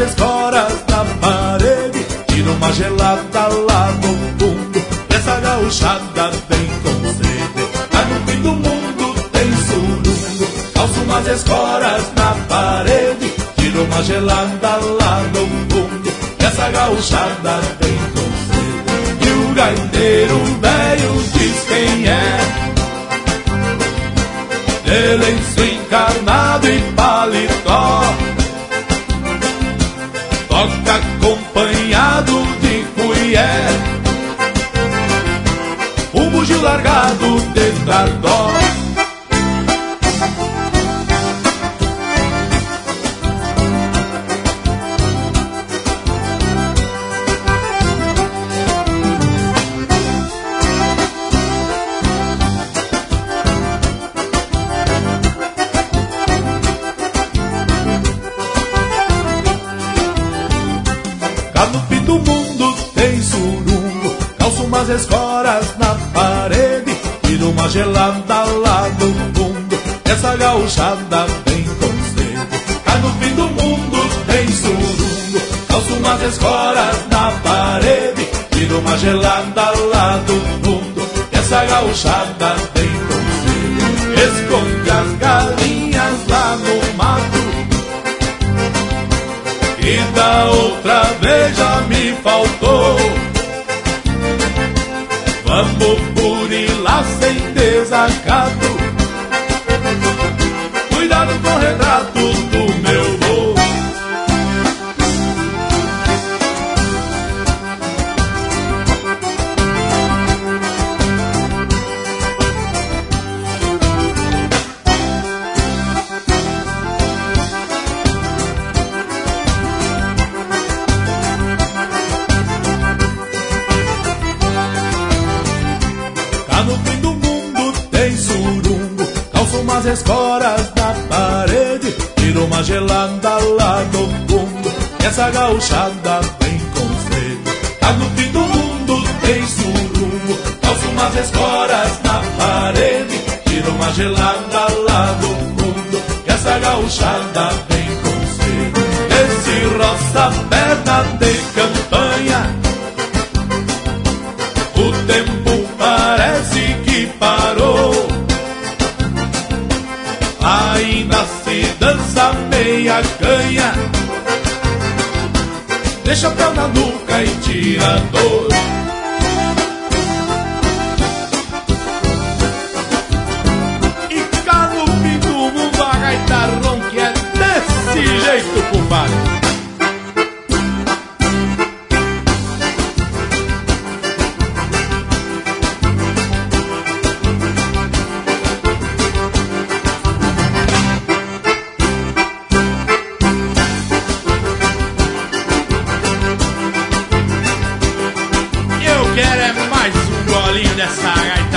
esporas na parede, tira uma gelada lá no fundo. Essa gauchada vem com sede, lá no fim do mundo tem surungo. Calça umas esporas na parede, tira uma gelada lá no fundo. Essa gauchada vem com sede. E o gaiteiro velho diz quem é, de lenço encarnado e paletó, toca acompanhado de cuié, um bugio largado de tardó. Umas escoras na parede, tira uma gelada lá do fundo. Essa gauchada vem com sede, cá no fim do mundo tem surungo. Calça umas escoras na parede, tira uma gelada lá do fundo. Essa gauchada vem com sede. Esconde as galinhas lá no mato, e da outra vez já me faltou. Vamos furilar sem desacato, cuidado com o retrato do meu vô. Umas esporas na parede, tira uma gelada lá no fundo. Essa gauchada vem com sede, cá no fim do mundo tem surungo. Calça umas esporas na parede, tira uma gelada lá no fundo. Essa gauchada vem com sede. Esse roça perna de campanha, o tempo parece que parou. Ainda se dança meia canha, deixa o pé na nuca e tira a dor. E cá no fim do mundo a gaita ronca é desse jeito, compadre. Dessa gaita.